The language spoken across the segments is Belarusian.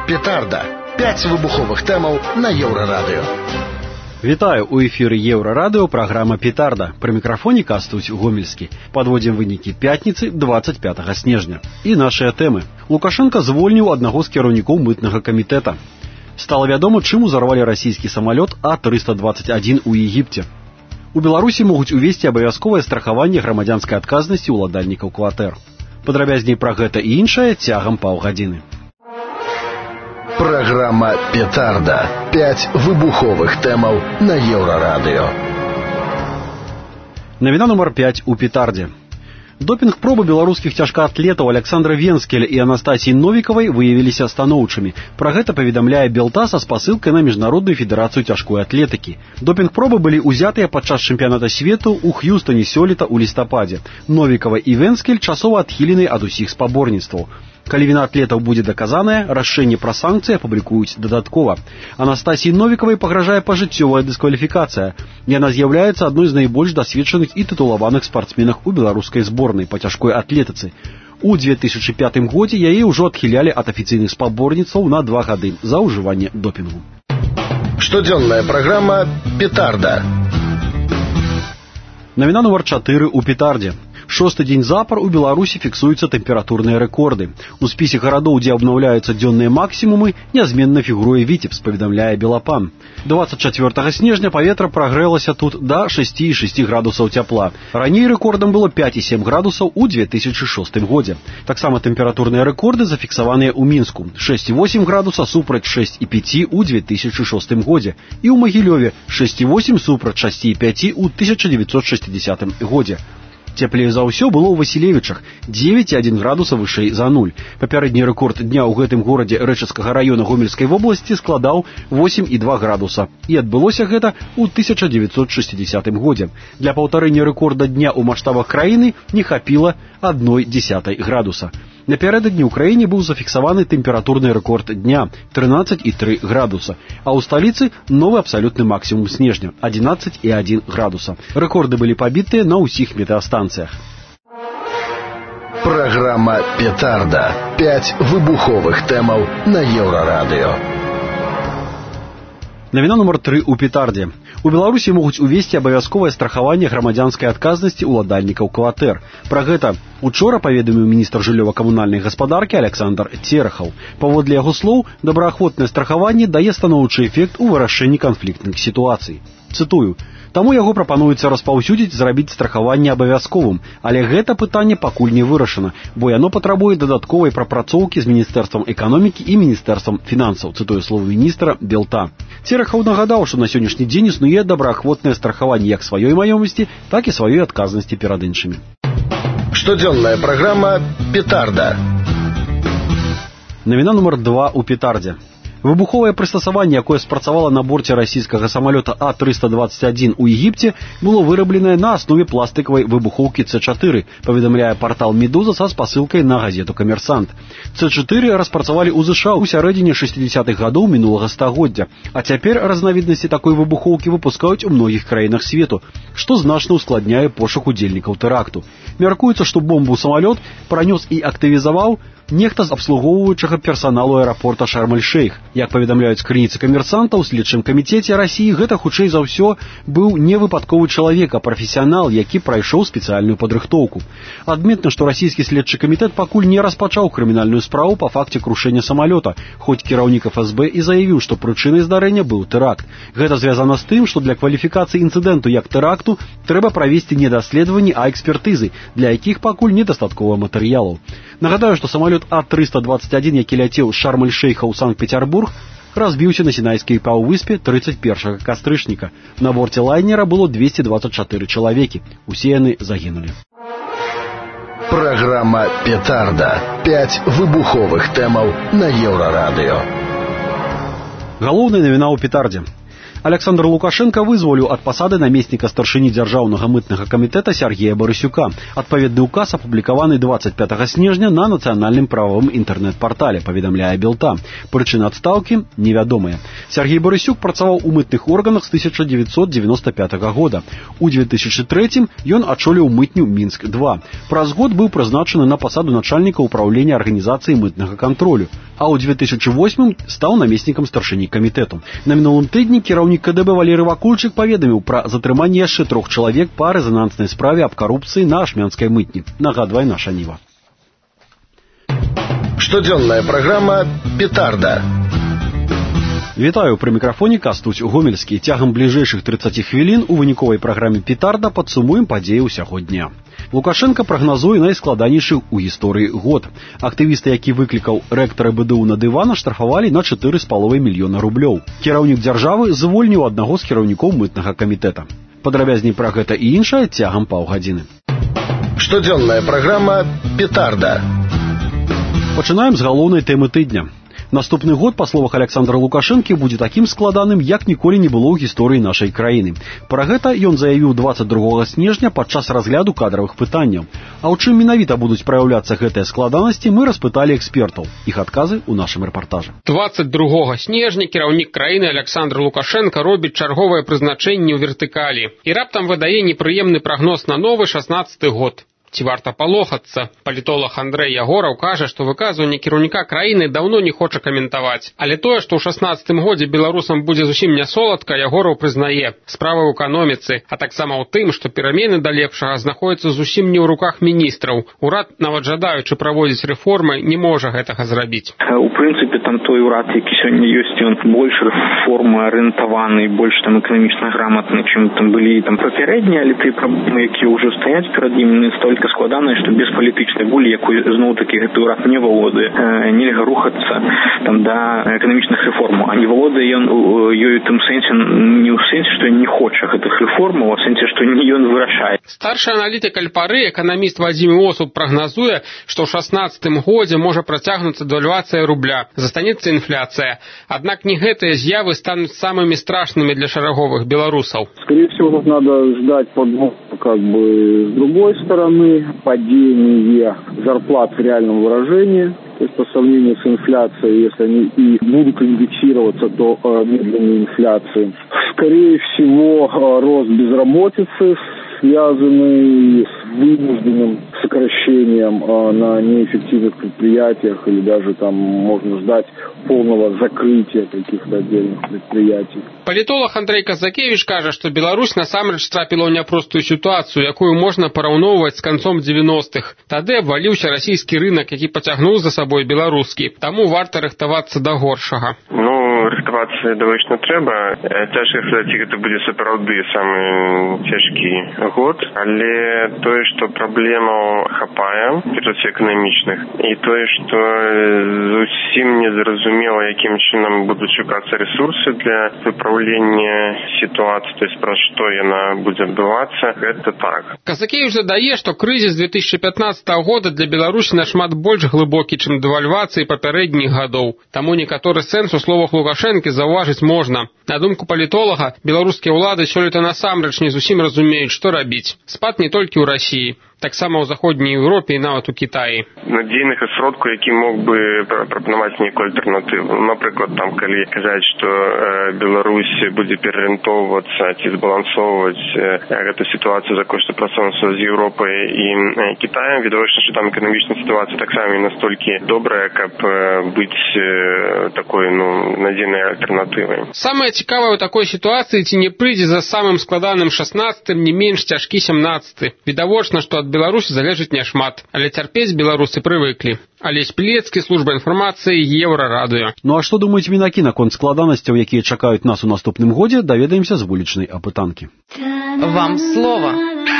Петарда. 5 выбуховых тэмаў на Еўрарадыё. Вітаю, у эфіры Еўрарадыё, праграма «Петарда». Пры мікрафоне Кастусь Гомельскі. Падводзім вынікі пятніцы 25 снежня. І нашыя тэмы. Лукашенко звольніў аднаго з кіраўнікоў мытнага камітэта. Стала вядома, чым узарвалі расійскі самалёт А-321 у Егіпце. У Беларусі могуць увесці абавязковае страхаванне грамадзянскай адказнасці ўладальнікаў кватэр. Падрабязней пра гэта і іншае цягам паўгадзіны. Программа «Петарда». 5 выбуховых тэмаў на Еўрарадыё. Навіна нумар 5 у «Петардзе». Допінг-пробы беларускіх цяжкаатлетаў Александра Венскеля і Анастасіі Новікавай выявіліся станоўчымі. Пра гэта паведамляе Белта са спасылкай на Міжнародную федэрацыю цяжкой атлетыкі. Допінг-пробы былі ўзятыя падчас чэмпіяната свету ў Х'юстоне сёлета ў лістападзе. Новікава і Венскель часова адхілены ад усіх спаборніцтваў. Калі віна атлетаў будзе даказаная, рашэнне пра санкцыі апублікуюць дадаткова. Анастасіі Новікавай пагражае пажыццёвая дыскваліфікацыя. Яна з'яўляецца адной з найбольш дасведчаных і тытулаваных спартсменах у беларускай зборнай па цяжкой атлетыцы. У 2005 годзе яе ўжо адхілялі ад афіцыйных спаборніцтваў на 2 гады за ўжыванне допінгу. Штодзённая праграма «Петарда». Навіна нумар 4 у «Петардзе». Шосты дзень запар у Беларусі фіксуюцца тэмпературныя рэкорды. У спісе гарадоў, дзе абнаўляюцца дзённыя максімумы, нязменна фігуруе Віцебск, паведамляе Белапан. 24 снежня паветра прагрэлася тут да 6,6 градусаў цяпла. Раней рэкордам было 5,7 градусаў у 2006 годзе. Таксама тэмпературныя рэкорды зафіксаваныя ў Мінску. 6,8 градуса супраць 6,5 у 2006 годзе. І ў Магілёве 6,8 супраць 6,5 у 1960 годзе. Цеплей за ўсё было ў Васілевічах, 9,1 градуса вышэй за 0. Папярэдні рэкорд дня ў гэтым горадзе Рэчыцкага раёна Гомельскай вобласці складаў 8,2 градуса. І адбылося гэта ў 1960 годзе. Для паўтарэння рэкорда дня ў маштабах краіны не хапіла 0,1 градуса. Напярэдадні ў краіне быў зафіксаваны тэмпературны рэкорд дня 13,3 градуса, а ў сталіцы новы абсалютны максімум снежня 11,1 градуса. Рэкорды былі пабітыя на ўсіх метэастанцыях. Программа «Петарда». 5 выбуховых тэмаў на Еўрарадыё. Навіна нумар 3 у «Петардзе». У Беларусі могуць увесці абавязковае страхаванне грамадзянскай адказнасці ўладальнікаў кватэр. Пра гэта учора паведаміў міністр жыллёва-камунальнай гаспадаркі Александр Церахаў. Паводле яго слоў, добраахвотнае страхаванне дае станоўчы эфект у вырашэнні канфліктных сітуацый. Цытую: «Таму яго прапануецца распаўсюдзіць, зрабіць страхаванне абавязковым, але гэта пытанне пакуль не вырашана, бо яно патрабуе дадатковай прапрацоўкі з Міністэрствам эканомікі і Міністэрствам фінансаў», цытую словы міністра Белта. Церахаў нагадаў, што на сённяшні дзень існуе добраахвотнае страхаванне як сваёй маёмасці, так і сваёй адказнасці перад іншымі. Штодзённая праграма «Петарда». Навіна нумар 2 у «Петардзе». Выбуховае прыстасаванне, якое спрацавала на борце расійскага самалёта А-321 у Егіпце, было вырабленае на аснове пластыкавай выбухоўкі С-4, паведамляе партал «Медуза» са спасылкай на газету «Камерсант». С-4 распрацавалі ў ЗША ў сярэдзіне 60-х гадоў мінулага стагоддзя, а цяпер разнавіднасці такой выбухоўкі выпускаюць у многіх краінах свету, што значна ўскладняе пошук удзельнікаў тэракту. Мяркуецца, што бомбу самалёт пранёс і актывізаваў нехта з абслугоўваючага персаналу аэрапорта Шарм-эль-Шейх. Як паведамляюць крыніцы камерсанта, ў следчым камітэце Расіі гэта хутчэй за ўсё быў не выпадковы чалавек, а прафесіянал, які прайшоў спецыяльную падрыхтоўку. Адметна, што расійскі следчы камітэт пакуль не распачаў крымінальную справу па факце крушэння самалёта, хоць кіраўнік ФСБ і заявіў, што прычынай здарэння быў тэракт. Гэта звязана з тым, што для кваліфікацыі інцыдэнту як тэракту трэба правесці не даследаванні, а экспертызы, для якіх пакуль недастаткова матэрыялаў. Нагадаю, што самалёт А-321, які ляцеў з Шарм-эль-Шейха ў Санкт-Петербург, разбіўся на Сінайскай паўвыспе 31 кастрычніка. На борце лайнера было 224 чалавекі. Усе яны загінулі. Программа «Петарда». 5 выбуховых тэмаў на Еўрарадыё. Галоўная навіна ў «Петардзе». Александр Лукашенко вызволіў ад пасады намесніка старшыні дзяржаўнага мытнага камітэта Сергея Барысюка. Адпаведны указ апублікаваны 25 снежня на нацыянальным прававым інтэрнэт-партале, паведамляе Белта. Прычыны адстаўкі невядомыя. Сергей Барысюк працаваў у мытных органах з 1995 года. У 2003 ён ачоліў мытню Мінск-2. Праз год быў прызначаны на пасаду начальніка ўпраўлення арганізацыі мытнага кантролю, а ў 2008 стаў намеснікам старшыні камітэту. На мінулым тыдні кіраўнік КДБ Валерый Вакульчык паведаміў пра затрыманне яшчэ 3 чалавек па рэзананснай справе аб карупцыі на ашмянскай мытні. Нагадвае наша Ніва. Штодзённая праграма «Петарда». Вітаю, пры мікрафоне Кастусь Гомельскі. Цягам бліжэйшых 30 хвілін у выніковай праграме «Петарда» падсумуем падзеі ўсяго дня. Лукашенко прагназуе найскладанейшы ў гісторыі год. Актывісты, які выклікаў рэктара БДУ на дыван, штрафавалі на 4,5 мільёна рублёў. Кіраўнік дзяржавы звольніў аднаго з кіраўнікоў мытнага камітэта. Падрабязней пра гэта і іншае цягам паўгадзіны. Штодзённая праграма «Петарда». Пачынаем з галоўнай тэмы тыдня. Наступны год, па словах Александра Лукашэнкі, будзе такім складаным, як ніколі не было ў гісторыі нашай краіны. Пра гэта ён заявіў 22 снежня падчас разгляду кадравых пытанняў. А ў чым менавіта будуць праяўляцца гэтыя складанасці, мы распыталі экспертаў. Іх адказы ў нашым рэпартажы. 22 снежня кіраўнік краіны Александр Лукашенко робіць чарговае прызначэнне ў вертыкалі. І раптам выдае непрыемны прагноз на новы 16-й год. Ці варта палохацца? Палітолог Андрэй Ягораў кажа, што выказванне кіраўніка краіны даўно не хоча каментаваць. Але тое, што ў 16-м годзе беларусам будзе зусім не соладка, Ягораў прызнае. Справа ў эканоміцы, а таксама ў тым, што перамены да лепшага знаходзяцца зусім не ў руках міністраў. Урад, нават жадаючы праводзіць рэформы, не можа гэтага зрабіць. У прынцыпе, там той урад, які сёння ёсць, ён больш рэформаарыентаваны, больш там эканамічна граматны, чым там былі там папярэднія, але тыя праблемы, якія ўжо стаяць перад ім, настолькі складана, што без палітычнай волі, якой зноў-такі гэты ўрад не валодае, нельга рухацца там да эканамічных рэформаў. А не валодае ён ёй у тым сэнсе, не ў сэнсе, што ён не хоча гэтых рэформаў, а ў сэнсе, што не ён вырашае. Старшы аналітык Альпары, эканаміст Вадзім Осуп, прагназуе, што ў 16-м годзе можа працягнуцца дэвальвацыя рубля, застанецца инфляция. Аднак не гэтыя з'явы стануць самымі страшнымі для шараговых беларусаў. Скорее всего, надо ждать подвоха с другой стороны, падение зарплат в реальном выражении, то есть по сравнению с инфляцией, если они и будут индексироваться, то медленной инфляции. Скорее всего, рост безработицы, связанный с вынужденным сокращением на неэффективных предприятиях, или даже там можно ждать полного закрытия каких-то отдельных предприятий. Палітолог Андрэй Казакевіч кажа, што Беларусь насамрэч трапіла ў няпростую сітуацыю, якую можна параўноўваць з канцом 90-х. Тады абваліўся расійскі рынак, які пацягнуў за сабой беларускі. Таму варта рыхтавацца да горшага. Рыхтавацца даволі трэба. Цяжка сказаць, гэта будзе сапраўды самы цяжкі год, але тое, што праблемаў хапае, перш эканамічных, і тое, што зусім незразумела, якім чынам будуць шукацца рэсурсы для выпраўлення сітуацыі, то есть пра што яна будзе адбывацца, гэта так. Казакевіч дадае, што крызіс 2015 года для Беларусі нашмат больш глыбокі, чым дэвальвацыі папярэдніх гадоў. Таму некаторы сэнс у словах Лукашэнкі заўважыць можна. На думку палітолага, беларускія ўлады сёлета насамрэч не зусім разумеюць, што рабіць. Спад не толькі ў Расіі, таксама ў заходняй Еўропе і нават у Кітаі. Надзейных сродкаў, які мог бы прапанаваць нейкую альтэрнатыву. Напрыклад, там, калі казаць, што Беларусь будзе пераарыентоўвацца ці збалансоўваць гэту сітуацыю за кошт супрацоўніцтва з Еўропай і Кітаем, відавочна, што там эканамічная сітуацыя таксама не настолькі добрая, каб быць такой, надзейнай альтэрнатывай. Самае цікавае ў такой сітуацыі, ці не прыйдзе за самым складаным 16-м не менш цяжкі 17-й. Відавочна, што ад Беларусі залежыць няшмат, але цярпець беларусы прывыклі. Алесь Пілецкі, служба інфармацыі, Еўрарадыё. Ну а што думаюць мінакі наконт складанасцяў, якія чакаюць нас у наступным годзе, даведаемся з вулічнай апытанкі. Вам слово.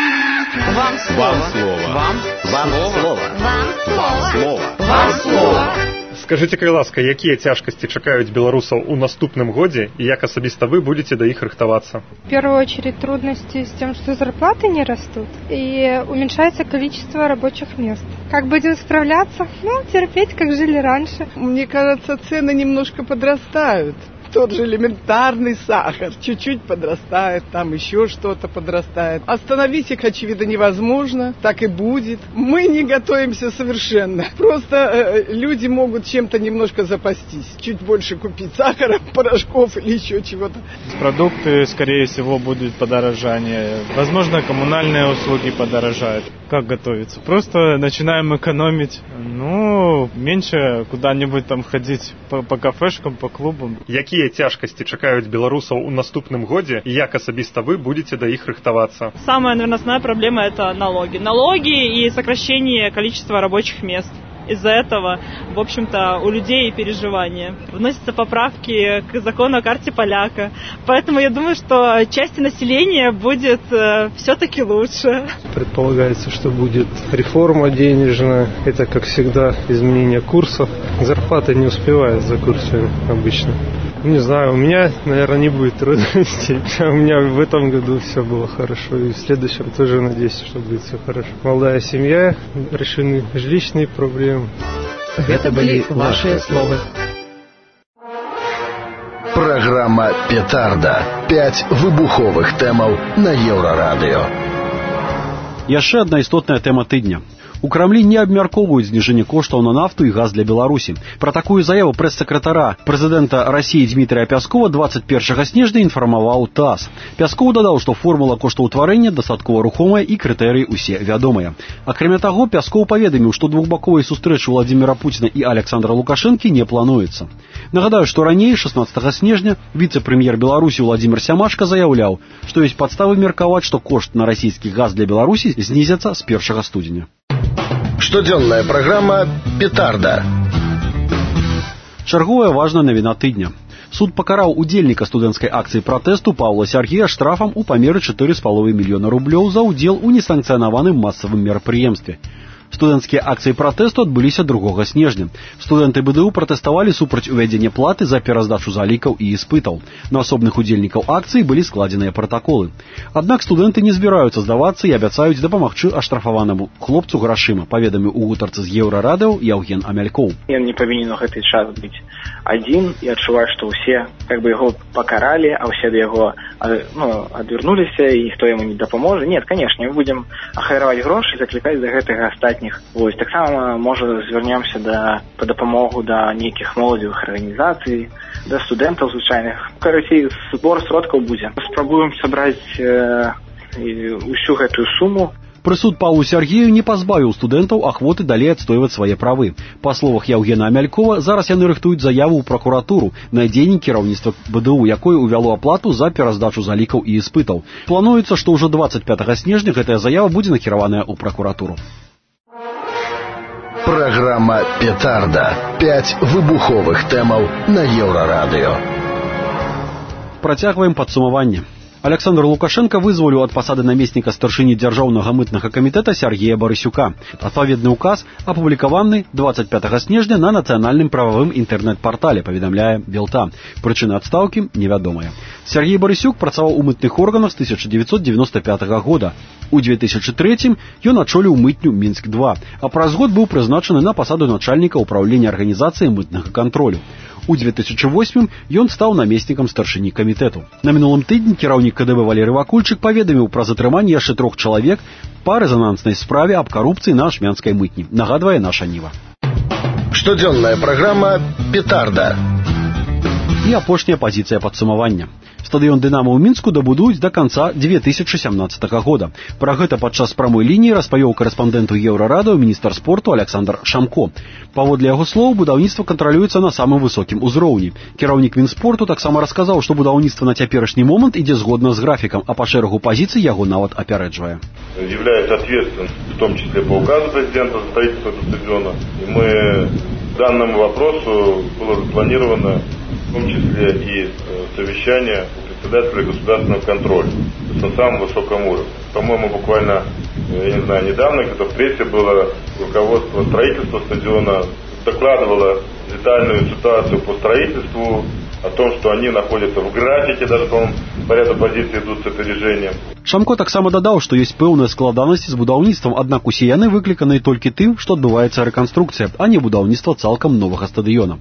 Вам слово. Вам слово. Вам слово. Вам слово. Скажите, калі ласка, якія цяжкасці чакаюць беларусаў у наступным годзе і як асабіста вы будете да іх рыхтавацца? В первую очередь трудности с тем, что зарплаты не растут и уменьшается количество рабочих мест. Как будем справляться? Терпеть, как жили раньше. Мне кажется, цены немножко подрастают. Тот же элементарный сахар. Чуть-чуть подрастает, там еще что-то подрастает. Остановить их, очевидно, невозможно. Так и будет. Мы не готовимся совершенно. Просто люди могут чем-то немножко запастись. Чуть больше купить сахара, порошков или еще чего-то. Продукты, скорее всего, будут подорожание. Возможно, коммунальные услуги подорожают. Как готовиться? Просто начинаем экономить. Меньше куда-нибудь там ходить по кафешкам, по клубам. Якія цяжкасці чакаюць беларусаў у наступным годзе і як асабіста вы будете да іх рыхтавацца? Самая, наверное, основная проблема – это налоги. Налоги и сокращение количества рабочих мест. Из-за этого, в общем-то, у людей переживания. Вносятся поправки к закону о карте поляка. Поэтому я думаю, что части населения будет все-таки лучше. Предполагается, что будет реформа денежная. Это, как всегда, изменение курсов. Зарплата не успевает за курсами обычно. Не знаю, у меня, наверное, не будет трудностей. У меня в этом году все было хорошо. И в следующем тоже надеюсь, что будет все хорошо. Молодая семья, решены жилищные проблемы. Это были ваши слова. Программа «Петарда». 5 выбуховых тэмаў на Еўрарадыё. Яшчэ одна істотная тэма тыдня. У Крамлі не абмяркоўваюць зніжэнне коштаў на нафту і газ для Беларусі. Пра такую заяву прэс-сакратара прэзідэнта Расіі Дмітрия Пяскова 21 снежня інфармаваў ТАСС. Пяскоў дадаў, што формула коштаўтварэння дастаткова рухомая і крытэрыі ўсе вядомыя. Акрамя таго, Пяскоў паведаміў, што двухбаковай сустрэчы Владимира Путина і Александра Лукашэнкі не плануецца. Нагадаю, што раней, 16 снежня, віцэ-прэм'ер Беларусі Владимир Сямашка заяўляў, што ёсць падставы меркаваць, што кошт на расійскі газ для Беларусі знізяцца з 1 студзеня. Штодзённая праграма «Петарда». Чарговая важная навіна тыдня. Суд пакараў удзельніка студэнцкай акцыі пратэсту Паўла Сяргея штрафам у памеры 4,5 мільёна рублёў за ўдзел у несанкцыянаваным масавым мерапрыемстве. Студэнцкія акцыі пратэсту адбыліся 2 снежня. Студэнты БДУ пратэставалі супраць увядзення платы за пераздачу залікаў і іспытаў. На асобных удзельнікаў акцыі былі складзеныя пратаколы. Аднак студэнты не збіраюцца здавацца і абяцаюць дапамагчы аштрафаванаму хлопцу грашыма, паведаміў у гутарцы з Еўрарадыё Яўген Амялькоў. Ён не павінен у гэты час быць адзін і адчуваць, што ўсе яго пакаралі, а ўсе да яго адвярнуліся і ніхто яму не дапаможа. Нет, конечно, мы будзем ахвяраваць грошы і заклікаць да гэтага астатніх. Вось таксама можа звярнемся па дапамогу да нейкіх моладзевых арганізацый, да студэнтаў звычайных. Карацей, збор сродкаў будзе. Спрабуем сабраць усю гэтую суму. Прысуд Паўлу Сяргею не пазбавіў студэнтаў ахвоты далей адстойваць свае правы. Па словах Яўгена Амялькова, зараз яны рыхтуюць заяву ў пракуратуру на дзеянні кіраўніцтва БДУ, якое ўвяло аплату за пераздачу залікаў і іспытаў. Плануецца, што ўжо 25 снежня гэтая заява будзе накіраваная ў пракуратуру. Программа «Петарда». 5 выбуховых тэмаў на Еўрарадыё. Працягваем падсумаванне. Александр Лукашенко вызволіў ад пасады намесніка старшыні дзяржаўнага мытнага камітэта Сергея Барысюка. Адпаведны указ апублікаваны 25 снежня на нацыянальным прававым інтэрнэт-партале, паведамляе Белта. Прычыны адстаўкі невядомыя. Сергей Барысюк працаваў у мытных органах з 1995 года. У 2003 ён ачоліў мытню Мінск-2, а праз год быў прызначаны на пасаду начальніка ўправлення арганізацыі мытнага кантролю. У 2008 ён стаў намеснікам старшыні камітэту. На мінулым тыдні кіраўнік КДБ Валерый Вакульчык паведаміў пра затрыманне яшчэ 3 чалавек па рэзананснай справе аб карупцыі на ашмянскай мытні, нагадвае наша Ніва. Штодзённая праграма «Петарда». І апошняя пазіцыя падсумавання. Стадыён «Дынамо» ў Мінску дабудуюць да канца 2017 года. Пра гэта падчас прамой лініі распавёў корэспандэнту Еўрарадыё міністр спорту Александр Шамко. Паводле яго слоў, будаўніцтва кантралюецца на самым высокім узроўні. Кіраўнік Мінспорту таксама расказаў, што будаўніцтва на цяперашні момант ідзе згодна з графікам, а па шэрагу пазіцый яго нават апярэджвае. Является ответственным, в том числе по указу президента за строительство этого стадиона. И мы данному вопросу было запланировано в том числе и совещание у председателя государственного контроля на самом высоком уровне. По-моему, буквально, я не знаю, недавно где-то в прессе было руководство строительства стадиона, докладывало детальную ситуацию по строительству, о том, что они находятся в графике, даже, по-моему, по ряду позиций идут с опережением. Шамко таксама дадаў, што ёсць пэўныя складанасці з будаўніцтвам, аднак усе яны выкліканыя толькі тым, што адбываецца рэканструкцыя, а не будаўніцтва цалкам новага стадыёна.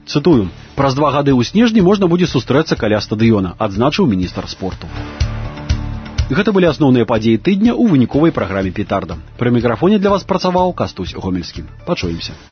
Цытую: «Праз 2 гады ў снежні можна будзе сустрэцца каля стадыёна», адзначыў міністр спорту. Гэта былі асноўныя падзеі тыдня ў выніковай праграме «Петарда». Пры мікрафоне для вас працаваў Кастусь Гомельскі. Пачуемся.